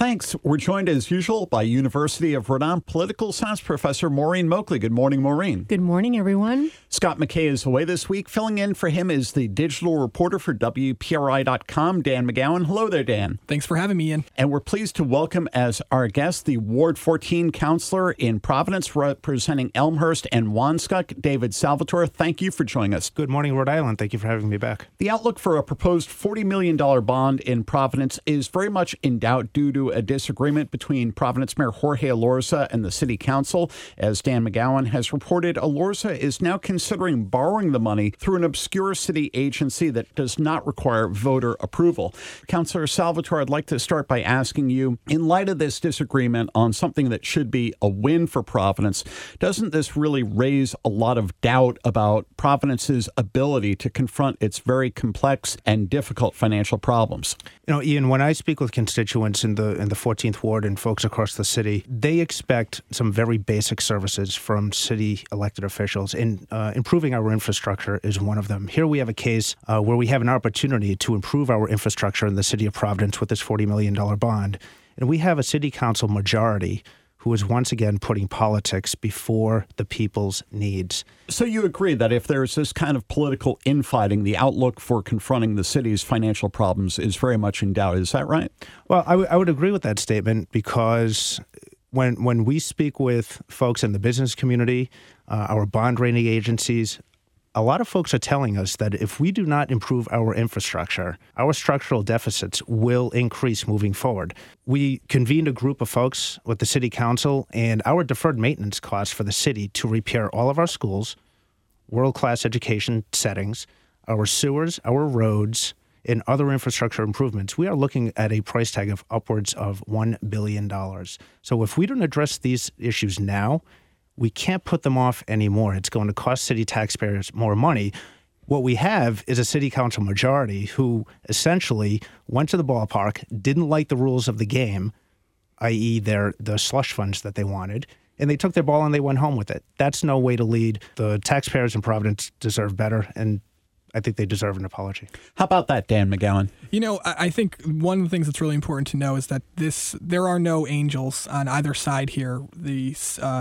Thanks. We're joined as usual by University of Rhode Island political science professor Maureen Moakley. Good morning, Maureen. Good morning, everyone. Scott McKay is away this week. Filling in for him is the digital reporter for WPRI.com, Dan McGowan. Hello there, Dan. Thanks for having me, Ian. And we're pleased to welcome as our guest the Ward 14 counselor in Providence representing Elmhurst and Wanskuck, David Salvatore. Thank you for joining us. Good morning, Rhode Island. Thank you for having me back. The outlook for a proposed $40 million bond in Providence is very much in doubt due to a disagreement between Providence Mayor Jorge Elorza and the City Council. As Dan McGowan has reported, Elorza is now considering borrowing the money through an obscure city agency that does not require voter approval. Councilor Salvatore, I'd like to start by asking you, in light of this disagreement on something that should be a win for Providence, doesn't this really raise a lot of doubt about Providence's ability to confront its very complex and difficult financial problems? You know, Ian, when I speak with constituents in the 14th Ward and folks across the city, they expect some very basic services from city elected officials, and improving our infrastructure is one of them. Here we have a case where we have an opportunity to improve our infrastructure in the city of Providence with this $40 million bond, and we have a city council majority who is once again putting politics before the people's needs. So you agree that if there's this kind of political infighting, the outlook for confronting the city's financial problems is very much in doubt. Is that right? Well, I would agree with that statement because when we speak with folks in the business community, our bond rating agencies, a lot of folks are telling us that if we do not improve our infrastructure, our structural deficits will increase moving forward. We convened a group of folks with the city council, and our deferred maintenance costs for the city to repair all of our schools, world-class education settings, our sewers, our roads, and other infrastructure improvements, we are looking at a price tag of upwards of $1 billion. So if we don't address these issues now, we can't put them off anymore. It's going to cost city taxpayers more money. What we have is a city council majority who essentially went to the ballpark, didn't like the rules of the game, i.e. the slush funds that they wanted, and they took their ball and they went home with it. That's no way to lead. The taxpayers in Providence deserve better, and I think they deserve an apology. How about that, Dan McGowan? You know, I think one of the things that's really important to know is that there are no angels on either side here. The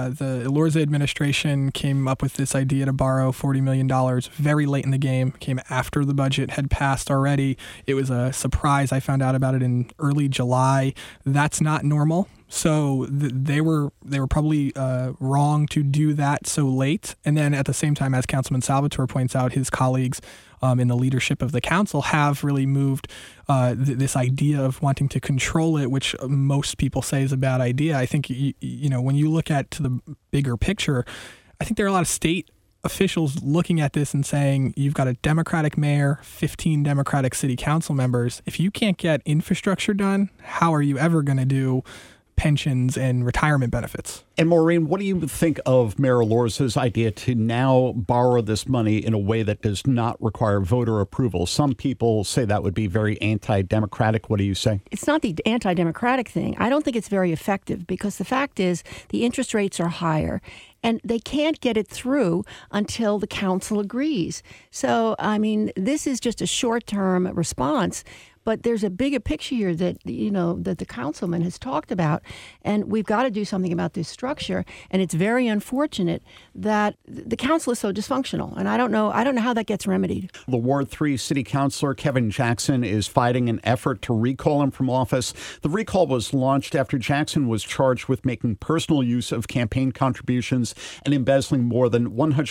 Elorza administration came up with this idea to borrow $40 million very late in the game, came after the budget had passed already. It was a surprise. I found out about it in early July. That's not normal. So they were probably wrong to do that so late. And then at the same time, as Councilman Salvatore points out, his colleagues in the leadership of the council have really moved this idea of wanting to control it, which most people say is a bad idea. I think, you know, when you look at to the bigger picture, I think there are a lot of state officials looking at this and saying, you've got a Democratic mayor, 15 Democratic city council members. If you can't get infrastructure done, how are you ever going to do pensions and retirement benefits? And Maureen, what do you think of Mayor Elorza's idea to now borrow this money in a way that does not require voter approval? Some people say that would be very anti-democratic. What do you say? It's not the anti-democratic thing. I don't think it's very effective because the fact is the interest rates are higher and they can't get it through until the council agrees. So, I mean, this is just a short-term response. But there's a bigger picture here that, you know, that the councilman has talked about, and we've got to do something about this structure. And it's very unfortunate that the council is so dysfunctional, and I don't know how that gets remedied. The Ward 3 City Councilor Kevin Jackson is fighting an effort to recall him from office. The recall was launched after Jackson was charged with making personal use of campaign contributions and embezzling more than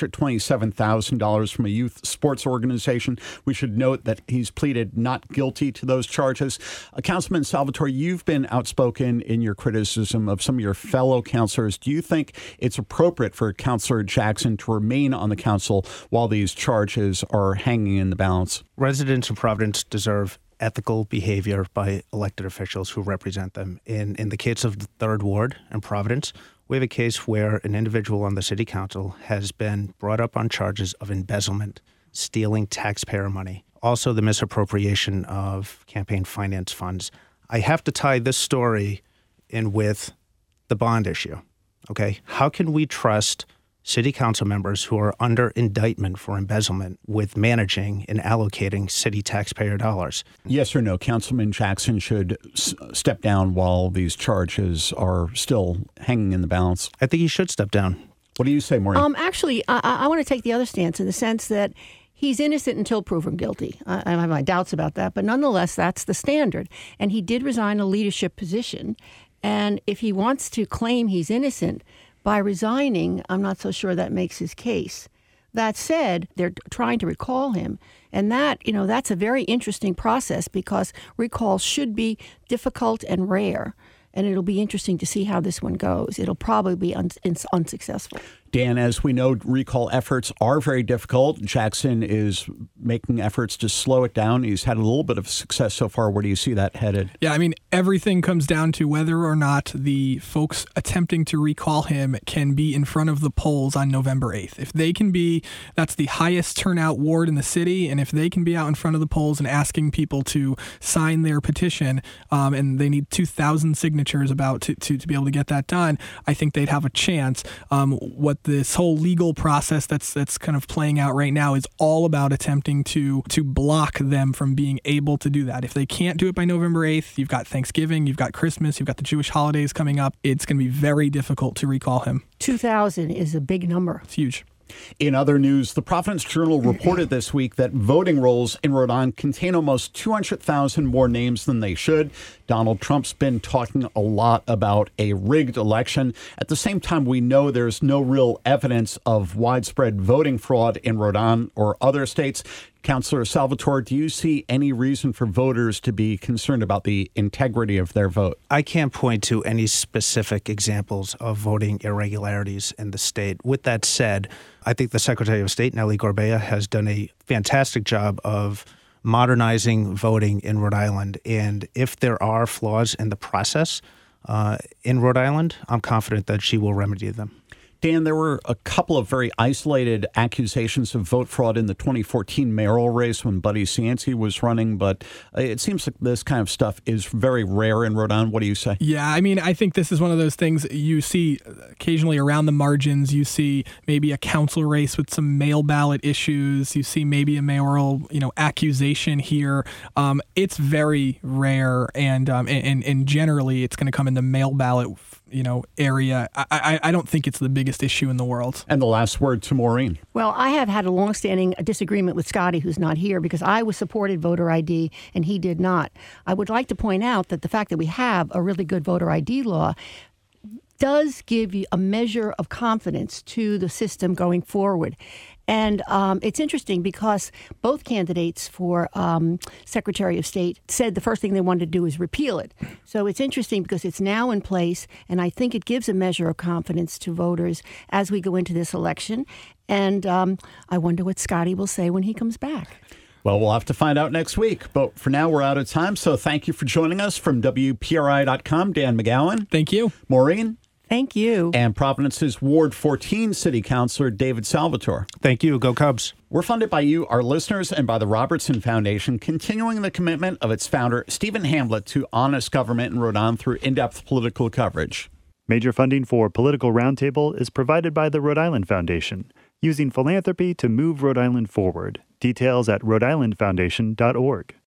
$127,000 from a youth sports organization. We should note that he's pleaded not guilty to those charges. Councilman Salvatore, you've been outspoken in your criticism of some of your fellow councilors. Do you think it's appropriate for Councilor Jackson to remain on the council while these charges are hanging in the balance? Residents of Providence deserve ethical behavior by elected officials who represent them. In the case of the 3rd Ward in Providence, we have a case where an individual on the city council has been brought up on charges of embezzlement, stealing taxpayer money, also the misappropriation of campaign finance funds. I have to tie this story in with the bond issue, okay? How can we trust city council members who are under indictment for embezzlement with managing and allocating city taxpayer dollars. Yes or no, Councilman Jackson should step down while these charges are still hanging in the balance? I think he should step down. What do you say, Maureen? Actually, I want to take the other stance in the sense that he's innocent until proven guilty. I have my doubts about that, but nonetheless, that's the standard. And he did resign a leadership position. And if he wants to claim he's innocent by resigning, I'm not so sure that makes his case. That said, they're trying to recall him. And that's a very interesting process because recalls should be difficult and rare. And it'll be interesting to see how this one goes. It'll probably be unsuccessful. Dan, as we know, recall efforts are very difficult. Jackson is making efforts to slow it down. He's had a little bit of success so far. Where do you see that headed? Yeah, I mean, everything comes down to whether or not the folks attempting to recall him can be in front of the polls on November 8th. If they can be, that's the highest turnout ward in the city, and if they can be out in front of the polls and asking people to sign their petition, and they need 2,000 signatures to be able to get that done, I think they'd have a chance. What this whole legal process that's kind of playing out right now is all about attempting to block them from being able to do that. If they can't do it by November 8th, you've got Thanksgiving, you've got Christmas, you've got the Jewish holidays coming up. It's going to be very difficult to recall him. 2,000 is a big number. It's huge. In other news, the Providence Journal reported this week that voting rolls in Rhode Island contain almost 200,000 more names than they should. Donald Trump's been talking a lot about a rigged election. At the same time, we know there's no real evidence of widespread voting fraud in Rhode Island or other states. Councilor Salvatore, do you see any reason for voters to be concerned about the integrity of their vote? I can't point to any specific examples of voting irregularities in the state. With that said, I think the Secretary of State, Nellie Gorbea, has done a fantastic job of modernizing voting in Rhode Island. And if there are flaws in the process in Rhode Island, I'm confident that she will remedy them. Dan, there were a couple of very isolated accusations of vote fraud in the 2014 mayoral race when Buddy Cianci was running, but it seems like this kind of stuff is very rare in Rhode Island. What do you say? Yeah, I mean, I think this is one of those things you see occasionally around the margins. You see maybe a council race with some mail ballot issues. You see maybe a mayoral, accusation here. It's very rare, and generally it's going to come in the mail ballot area. I don't think it's the biggest issue in the world. And the last word to Maureen. Well, I have had a longstanding disagreement with Scotty, who's not here, because I supported voter ID and he did not. I would like to point out that the fact that we have a really good voter ID law does give you a measure of confidence to the system going forward. And it's interesting because both candidates for Secretary of State said the first thing they wanted to do is repeal it. So it's interesting because it's now in place, and I think it gives a measure of confidence to voters as we go into this election. And I wonder what Scotty will say when he comes back. Well, we'll have to find out next week. But for now, we're out of time. So thank you for joining us from WPRI.com. Dan McGowan. Thank you. Maureen. Thank you. And Providence's Ward 14 City Councilor David Salvatore. Thank you. Go Cubs. We're funded by you, our listeners, and by the Robertson Foundation, continuing the commitment of its founder, Stephen Hamblett, to honest government in Rhode Island through in-depth political coverage. Major funding for Political Roundtable is provided by the Rhode Island Foundation, using philanthropy to move Rhode Island forward. Details at rhodeislandfoundation.org.